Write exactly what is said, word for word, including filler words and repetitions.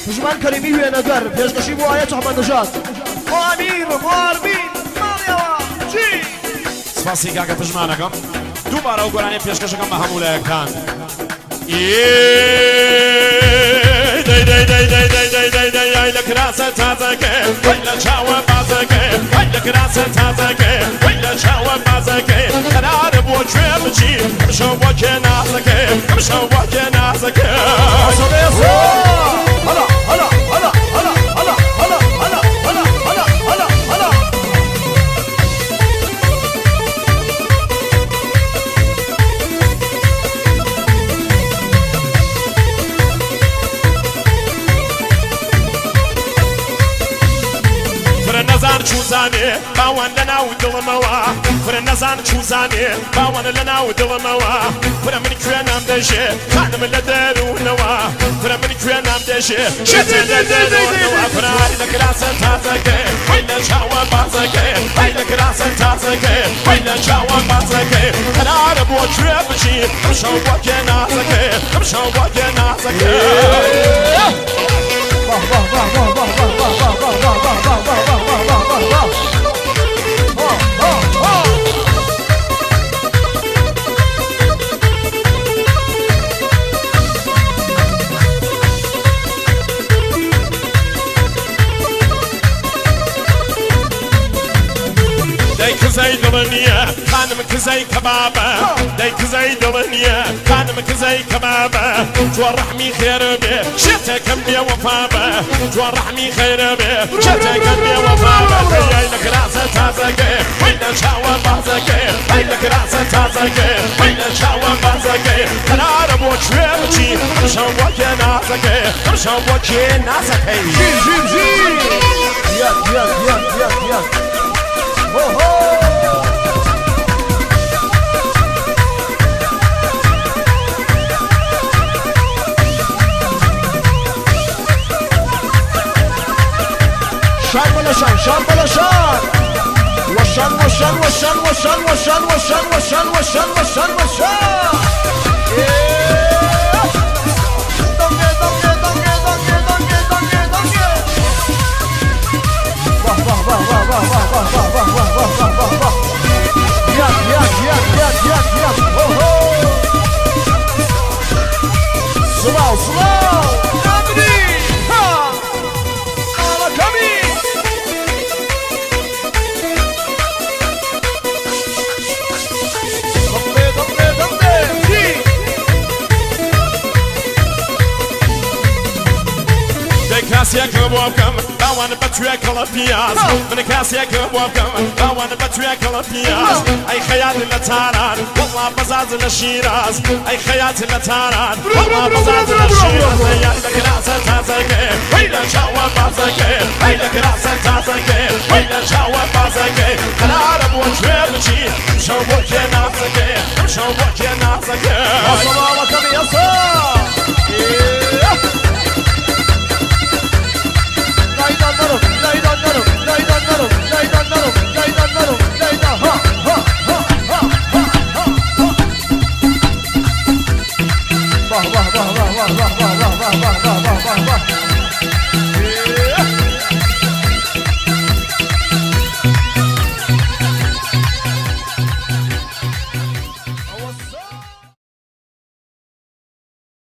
جمان كريمي وينقر بيشكشي بو آيات محمد نجات وامير واربين ماليوا جي سپاسی کاکە پژمانەکەم دووبارە ئەو گۆرانی پێشکەشەکەم بە هەموو لایەکان دەی دەی دەی دەی دەی دەی دەی دەی ئای لە کراسە تازەکە وەی لە چاوە بازەکە ئای لە کراسە تازەکە وەی لە چاوە بازەکە قەرارە بۆ کوێ بچی ئەمشەو بۆ کێ نازەکە ئەمشەو بۆ کێ نازەکە هەلا هەلا هەلا هەلا هەلا هەلا هەلا هەلا هەلا هەلا هەلا نەزان چوزانێ باوان لە ناو دڵمەوە فرە نەزان چوزانێ باوان لە ناو دڵمەوە فرە من کوێنام دەژێ خانم لە دەروونەوە فرە من کوێنام دەژێ شێتێ لە دەروونەوە فرای لە کراسە تازەکە وەی لە چاوە بازەکە وەی لە کراسە تازەکە وەی لە چاوە بازەکە قەرارە بۆ کوێ بچی ئەمشەو بۆ کێ نازەکە ئەمشەو بۆ کێ نازەکە دەی کزەی دڵنیە خانم کزەی کەبابە دەی کزەی دڵنیە خانم کزەی کەبابە جوان ڕەحمی خێرە بێ شێتێکم بێ وەفابە جوان ڕەحمی خێرە بێ شێتێکم بێ وەفابە دەیای لە کراسە تازەکە وەی لە چاوە بازەکە وەی لە کراسە تازەکە وەی لە چاوە بازەکە قەرارە بۆ کوێ بچی ئەمشەو بۆ کێ نازەکە ئەمشەو بۆ کێ نازەکەی ژیر ژیر ژیر یاد یاد یاد یاد یاد هو هو شان ولا شان شان ولا شان وشان وشان وشان وشان وشان وشان وشان وشان وشان وشان دونجي دونجي دونجي دونجي دونجي دونجي دونجي واه واه واه واه واه واه واه واه واه واه واه واه واه ياك ياك ياك ياك ياك ياك هو هو سلاو سلاو كامري ها على كامري کاسێکە بۆ بکەم باوانە بە توێکەڵە پیاز من کاسێکە بۆ بکەم باوانە بە توێکەڵە پیاز ئەی خەیات لە تاران وەڵا بەزاز لە شیراز ئەی خەیات لە تاران وەڵا بەزاز لە شیراز یان لە کراسە تازەکە وەی لە چاوە بازەکە ئەی لە کراسە تازەکە وەی لە چاوە بازەکە قەرارە بۆ کوێ بچی ئەمشەو بۆ کێ نازەکە ئەمشەو بۆ کێ نازەکە سەڵاوەکەمی ئەسا Laydan narım, laydan narım, laydan narım, laydan narım, laydan ha ha ha ha ha ha. Vah vah vah vah vah vah vah vah vah vah vah vah vah.